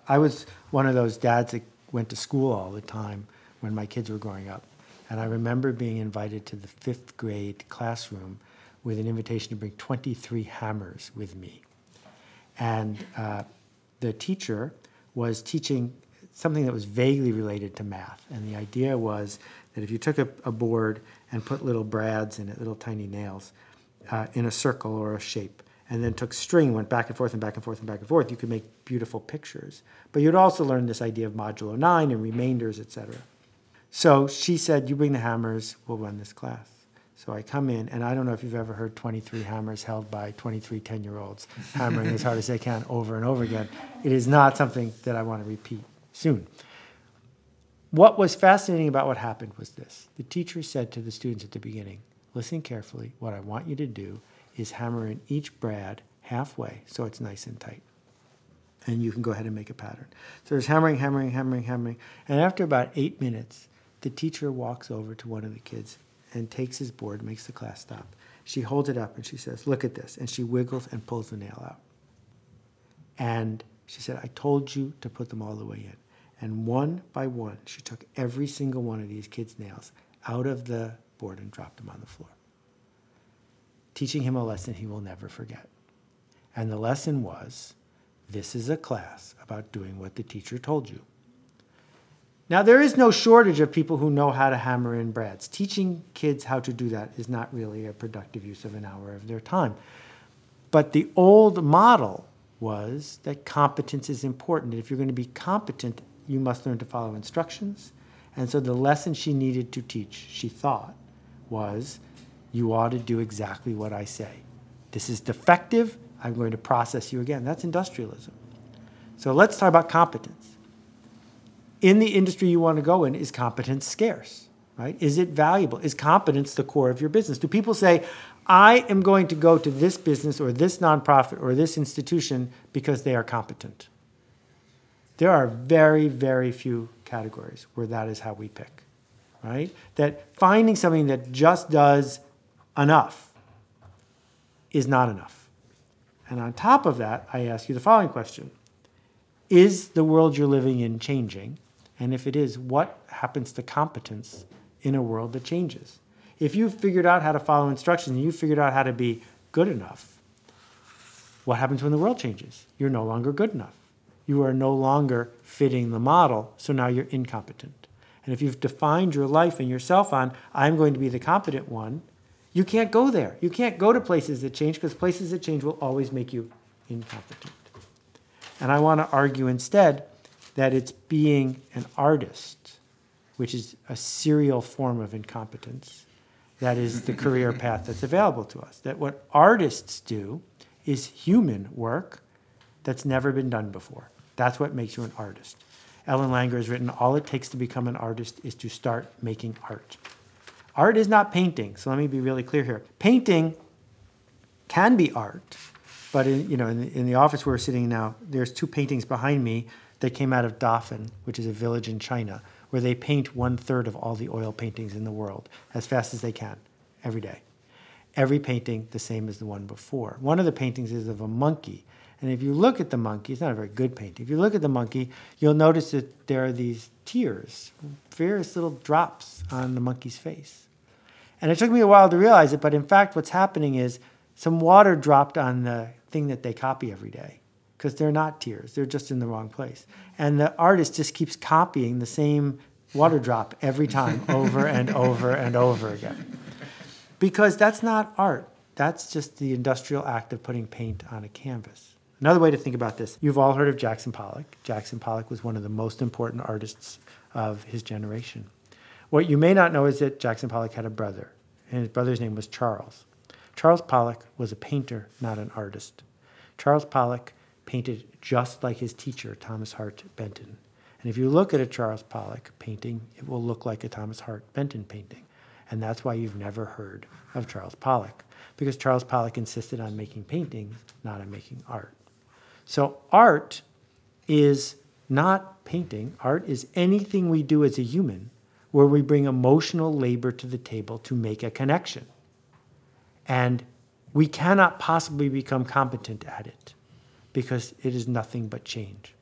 I was one of those dads that went to school all the time when my kids were growing up. And I remember being invited to the 5th grade classroom with an invitation to bring 23 hammers with me. And the teacher was teaching something that was vaguely related to math. And the idea was that if you took a board and put little brads in it, little tiny nails, in a circle or a shape, and then took string, went back and forth and back and forth and back and forth, you could make beautiful pictures. But you'd also learn this idea of modulo 9 and remainders, etc. So she said, you bring the hammers, we'll run this class. So I come in, and I don't know if you've ever heard 23 hammers held by 23 10-year-olds hammering as hard as they can over and over again. It is not something that I want to repeat soon. What was fascinating about what happened was this. The teacher said to the students at the beginning, listen carefully, what I want you to do is hammer in each brad halfway so it's nice and tight. And you can go ahead and make a pattern. So there's hammering, hammering, hammering, hammering. And after about 8 minutes, the teacher walks over to one of the kids and takes his board, makes the class stop. She holds it up and she says, look at this. And she wiggles and pulls the nail out. And she said, I told you to put them all the way in. And one by one, she took every single one of these kids' nails out of the board and dropped them on the floor, teaching him a lesson he will never forget. And the lesson was, this is a class about doing what the teacher told you. Now, there is no shortage of people who know how to hammer in brads. Teaching kids how to do that is not really a productive use of an hour of their time. But the old model was that competence is important. If you're going to be competent, you must learn to follow instructions. And so the lesson she needed to teach, she thought, was you ought to do exactly what I say. This is defective. I'm going to process you again. That's industrialism. So let's talk about competence. In the industry you want to go in, is competence scarce, right? Is it valuable? Is competence the core of your business? Do people say, I am going to go to this business or this nonprofit or this institution because they are competent? There are very, very few categories where that is how we pick, right? That finding something that just does enough is not enough. And on top of that, I ask you the following question. Is the world you're living in changing? And if it is, what happens to competence in a world that changes? If you've figured out how to follow instructions and you've figured out how to be good enough, what happens when the world changes? You're no longer good enough. You are no longer fitting the model, so now you're incompetent. And if you've defined your life and yourself on, I'm going to be the competent one, you can't go there. You can't go to places that change because places that change will always make you incompetent. And I want to argue instead that it's being an artist, which is a serial form of incompetence, that is the career path that's available to us. That what artists do is human work that's never been done before. That's what makes you an artist. Ellen Langer has written, all it takes to become an artist is to start making art. Art is not painting, so let me be really clear here. Painting can be art, but in the office where we're sitting now, there's 2 paintings behind me that came out of Dafan, which is a village in China, where they paint 1/3 of all the oil paintings in the world as fast as they can, every day. Every painting the same as the one before. One of the paintings is of a monkey. And if you look at the monkey, it's not a very good painting. If you look at the monkey, you'll notice that there are these tears, various little drops on the monkey's face. And it took me a while to realize it, but in fact what's happening is some water dropped on the thing that they copy every day, because they're not tears, they're just in the wrong place. And the artist just keeps copying the same water drop every time, over and over and over again. Because that's not art, that's just the industrial act of putting paint on a canvas. Another way to think about this, you've all heard of Jackson Pollock. Jackson Pollock was one of the most important artists of his generation. What you may not know is that Jackson Pollock had a brother, and his brother's name was Charles. Charles Pollock was a painter, not an artist. Charles Pollock painted just like his teacher, Thomas Hart Benton. And if you look at a Charles Pollock painting, it will look like a Thomas Hart Benton painting. And that's why you've never heard of Charles Pollock, because Charles Pollock insisted on making paintings, not on making art. So art is not painting. Art is anything we do as a human where we bring emotional labor to the table to make a connection. And we cannot possibly become competent at it because it is nothing but change.